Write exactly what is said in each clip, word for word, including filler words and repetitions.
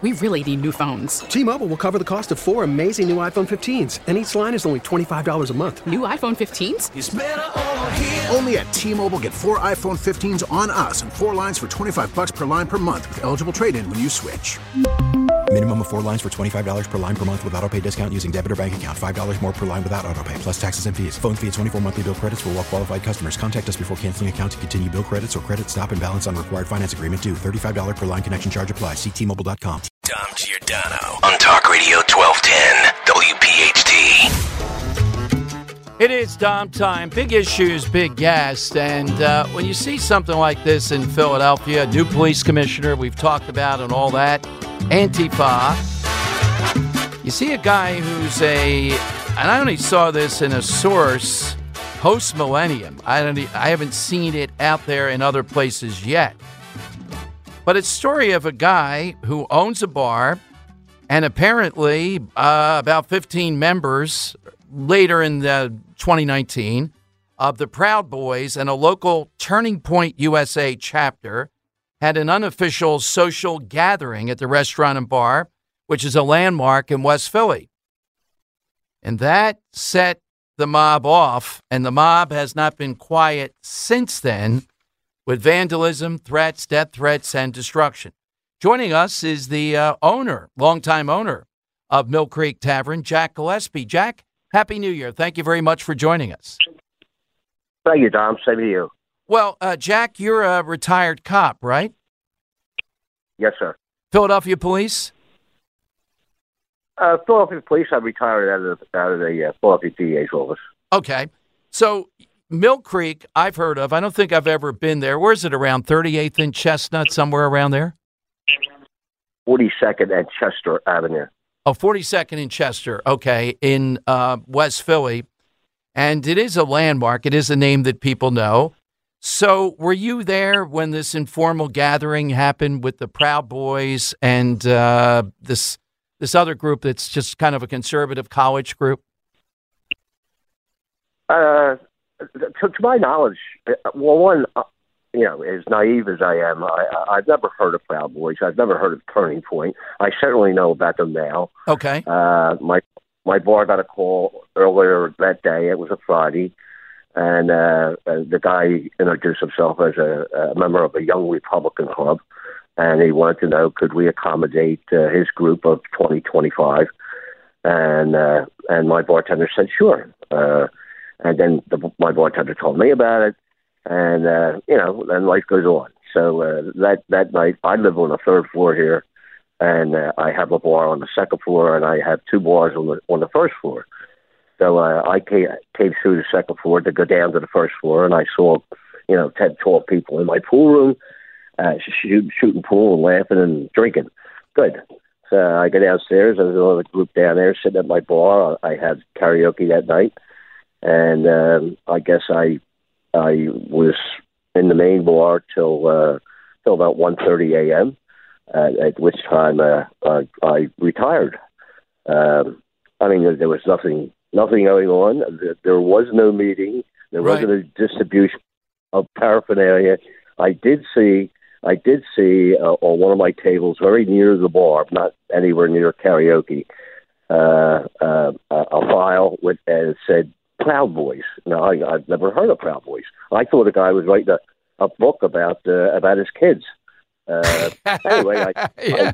We really need new phones. T-Mobile will cover the cost of four amazing new iPhone fifteens, and each line is only twenty-five dollars a month. New iPhone fifteens? It's better over here. Only at T-Mobile, get four iPhone fifteens on us and four lines for twenty-five dollars per line per month with eligible trade-in when you switch. Minimum of four lines for twenty-five dollars per line per month with autopay discount using debit or bank account. five dollars more per line without autopay, plus taxes and fees. Phone fee at twenty-four monthly bill credits for well-qualified customers. Contact us before canceling account to continue bill credits or credit stop and balance on required finance agreement due. thirty-five dollars per line connection charge applies. See T Mobile dot com. Dom Giordano on Talk Radio twelve ten W P H T. It is Dom time. Big issues, big guests. And uh, when you see something like this in Philadelphia, new police commissioner, we've talked about and all that, Antifa. You see a guy who's a, and I only saw this in a source, post-millennium. I don't, I haven't seen it out there in other places yet. But it's a story of a guy who owns a bar, and apparently uh, about fifteen members later in the twenty nineteen of the Proud Boys and a local Turning Point U S A chapter had an unofficial social gathering at the restaurant and bar, which is a landmark in West Philly. And that set the mob off, and the mob has not been quiet since then, with vandalism, threats, death threats, and destruction. Joining us is the uh, owner, longtime owner of Mill Creek Tavern, Jack Gillespie. Jack, Happy New Year. Thank you very much for joining us. Thank you, Dom. Same to you. Well, uh, Jack, you're a retired cop, right? Yes, sir. Philadelphia Police? Uh, Philadelphia Police, I retired out of, out of the uh, Philadelphia D A's office. Okay. So Mill Creek, I've heard of. I don't think I've ever been there. Where's it, around thirty-eighth and Chestnut, somewhere around there? forty-second and Chester Avenue. Oh, forty-second in Chester. Okay, in uh, West Philly. And it is a landmark. It is a name that people know. So were you there when this informal gathering happened with the Proud Boys and uh, this this other group that's just kind of a conservative college group? Uh, to, to my knowledge, well, one, uh, you know, as naive as I am, I, I've never heard of Proud Boys. I've never heard of Turning Point. I certainly know about them now. Okay. Uh, my my bar got a call earlier that day. It was a Friday. And uh, uh, the guy introduced himself as a, a member of a Young Republican Club, and he wanted to know, could we accommodate uh, his group of twenty, twenty-five? And uh, and my bartender said, sure. Uh, and then the, my bartender told me about it, and, uh, you know, then life goes on. So uh, that, that night, I live on the third floor here, and uh, I have a bar on the second floor, and I have two bars on the on the first floor. So uh, I came, came through the second floor to go down to the first floor, and I saw, you know, ten, twelve people in my pool room, uh, shoot, shooting pool and laughing and drinking. Good. So I go downstairs. There's another group down there sitting at my bar. I had karaoke that night, and um, I guess I I was in the main bar till uh, till about one thirty a.m., uh, at which time uh, I, I retired. Um, I mean, there, there was nothing... Nothing going on. There was no meeting. There Right. wasn't a distribution of paraphernalia. I did see, I did see uh, on one of my tables, very near the bar, not anywhere near karaoke, uh, uh, a file with and it said Proud Boys. Now I, I've never heard of Proud Boys. I thought a guy was writing a, a book about uh, about his kids. Uh, anyway, I, yeah.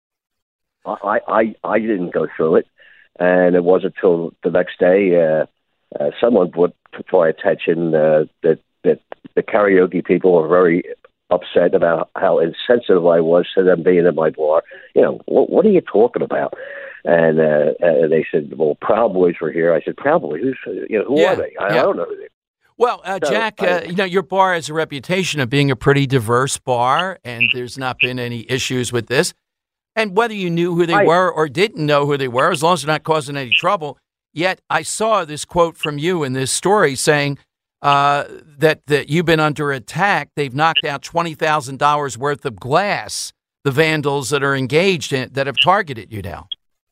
I, I, I I didn't go through it. And it wasn't until the next day uh, uh, someone brought to my attention uh, that, that the karaoke people were very upset about how insensitive I was to them being in my bar. You know, what, what are you talking about? And uh, uh, they said, well, Proud Boys were here. I said, Proud Boys? Who's, you know, who Yeah, are they? I, yeah. I don't know who they are. Well, uh, So, Jack, I- uh, you know, your bar has a reputation of being a pretty diverse bar, and there's not been any issues with this. And whether you knew who they I- were or didn't know who they were, as long as they're not causing any trouble. Yet I saw this quote from you in this story saying uh, that, that you've been under attack. They've knocked out twenty thousand dollars worth of glass, the vandals that are engaged in that have targeted you now.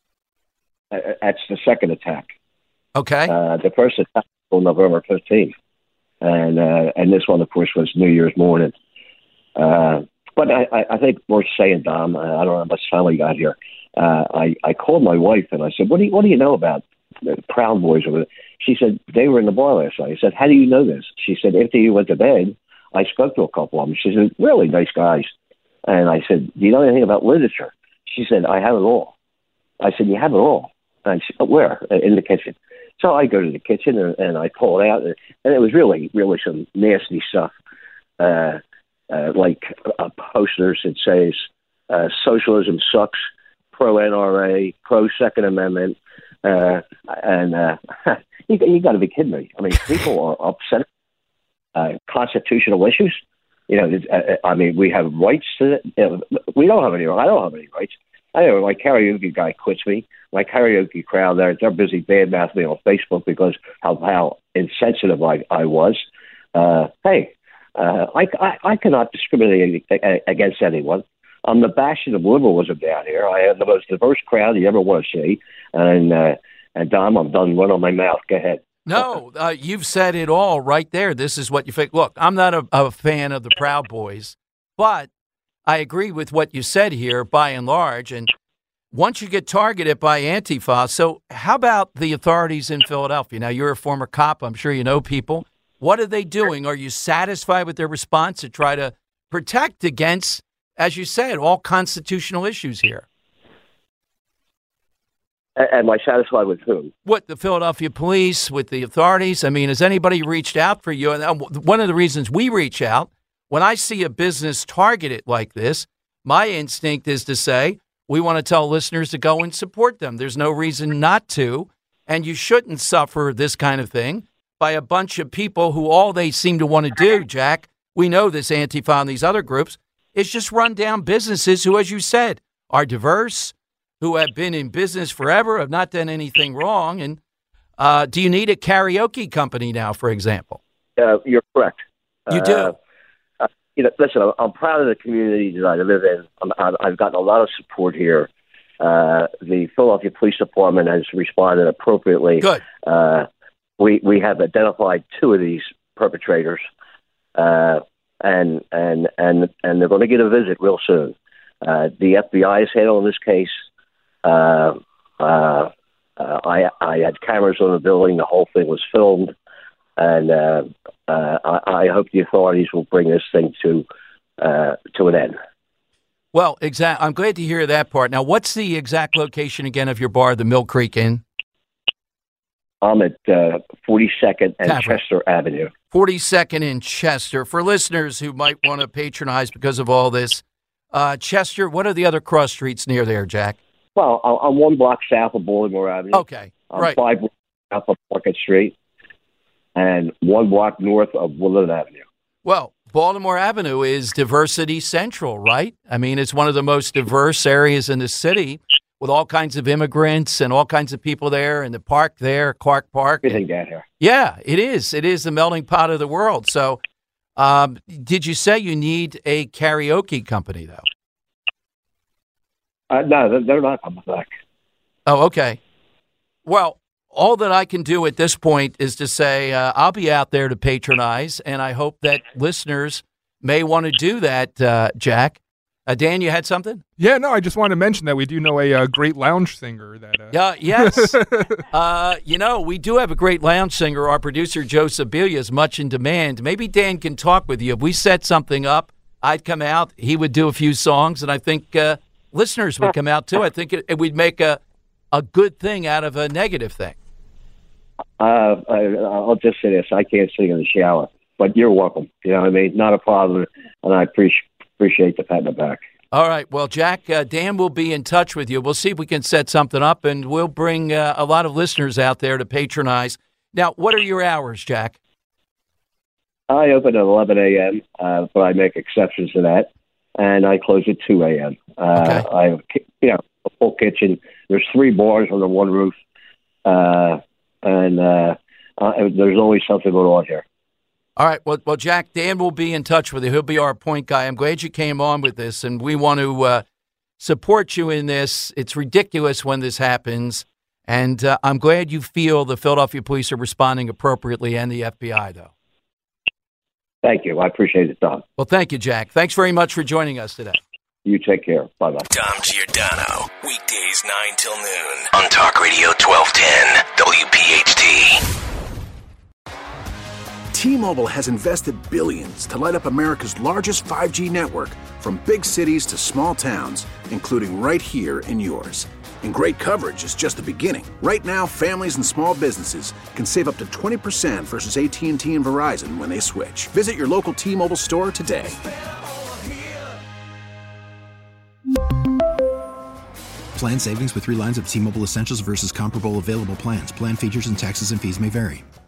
Uh, That's the second attack. Okay. Uh, the first attack was on November fifteenth. And, uh, and this one, of course, was New Year's morning. Uh, but I, I, I think worth saying, Dom. I don't know how much time we got here. Uh, I, I called my wife and I said, "What do you What do you know about the Proud Boys?" Over there? She said they were in the bar last night. I said, "How do you know this?" She said, "After you went to bed, I spoke to a couple of them." She said, "Really nice guys." And I said, "Do you know anything about literature?" She said, "I have it all." I said, "You have it all?" And she said, "Where?" "In the kitchen." So I go to the kitchen and, and I pull it out, and it was really, really some nasty stuff, uh, uh, like uh, posters that says uh, "Socialism sucks," pro-N R A, pro-Second Amendment, uh, and uh, you, you got to be kidding me. I mean, people are upset uh, constitutional issues. You know, uh, I mean, we have rights to it. You know, we don't have any. I don't have any rights. I know my karaoke guy quits me. My karaoke crowd, they're, they're busy badmouthing me on Facebook because of how insensitive I, I was. Uh, hey, uh, I, I, I cannot discriminate against anyone. I'm the bastion of liberalism down here. I have the most diverse crowd you ever want to see. And, uh, and Dom, I'm done running my mouth. Go ahead. No, uh, you've said it all right there. This is what you think. Look, I'm not a, a fan of the Proud Boys, but I agree with what you said here by and large. And once you get targeted by Antifa, so how about the authorities in Philadelphia? Now, you're a former cop. I'm sure you know people. What are they doing? Are you satisfied with their response to try to protect against, as you said, all constitutional issues here? Am I satisfied with whom? What, the Philadelphia police, with the authorities? I mean, has anybody reached out for you? And one of the reasons we reach out, when I see a business targeted like this, my instinct is to say, we want to tell listeners to go and support them. There's no reason not to, and you shouldn't suffer this kind of thing by a bunch of people who all they seem to want to do, Jack, we know this Antifa and these other groups, is just run down businesses who, as you said, are diverse, who have been in business forever, have not done anything wrong. And uh, do you need a karaoke company now, for example? Uh, you're correct. You do? Uh, uh, you know, listen, I'm, I'm proud of the community that I live in. I'm, I've gotten a lot of support here. Uh, the Philadelphia Police Department has responded appropriately. Good. Uh, we we have identified two of these perpetrators, uh, and and and and they're going to get a visit real soon. Uh, the F B I is handling this case. Uh, uh, uh, I, I had cameras on the building. The whole thing was filmed, and uh, uh, I, I hope the authorities will bring this thing to uh, to an end. Well, exact. I'm glad to hear that part. Now, what's the exact location again of your bar, the Mill Creek Inn? I'm at uh, forty-second and Tavern. Chester Avenue. forty-second in Chester. For listeners who might want to patronize because of all this, uh, Chester, what are the other cross streets near there, Jack? Well, I'm one block south of Baltimore Avenue. Okay, I'm right. five blocks south of Market Street, and one block north of Woodland Avenue. Well, Baltimore Avenue is diversity central, right? I mean, it's one of the most diverse areas in the city with all kinds of immigrants and all kinds of people there, and the park there, Clark Park. Everything down here. Yeah, it is. It is the melting pot of the world. So um, did you say you need a karaoke company, though? Uh, no, they're not coming back. Oh, okay. Well, all that I can do at this point is to say uh, I'll be out there to patronize, and I hope that listeners may want to do that, uh, Jack. Uh, Dan, you had something? Yeah, no, I just wanted to mention that we do know a uh, great lounge singer. That uh... Yeah, yes. uh, you know, we do have a great lounge singer. Our producer, Joe Sibilia, is much in demand. Maybe Dan can talk with you. If we set something up, I'd come out. He would do a few songs, and I think uh, – listeners would come out, too. I think it, it would make a, a good thing out of a negative thing. Uh, I, I'll just say this. I can't sing in the shower, but you're welcome. You know what I mean? Not a problem, and I appreciate appreciate the pat in the back. All right. Well, Jack, uh, Dan will be in touch with you. We'll see if we can set something up, and we'll bring uh, a lot of listeners out there to patronize. Now, what are your hours, Jack? I open at eleven a.m., uh, but I make exceptions to that. And I close at two a.m. Uh, okay. I have, you know, a full kitchen. There's three bars under one roof, uh, and uh, uh, there's always something going on here. All right. Well, well, Jack, Dan will be in touch with you. He'll be our point guy. I'm glad you came on with this, and we want to uh, support you in this. It's ridiculous when this happens, and uh, I'm glad you feel the Philadelphia police are responding appropriately, and the F B I, though. Thank you. I appreciate it, Dom. Well, thank you, Jack. Thanks very much for joining us today. You take care. Bye-bye. Dom Giordano, weekdays nine till noon on Talk Radio twelve ten W P H T. T-Mobile has invested billions to light up America's largest five G network, from big cities to small towns, including right here in yours. And great coverage is just the beginning. Right now, families and small businesses can save up to twenty percent versus A T and T and Verizon when they switch. Visit your local T-Mobile store today. Plan savings with three lines of T-Mobile Essentials versus comparable available plans. Plan features and taxes and fees may vary.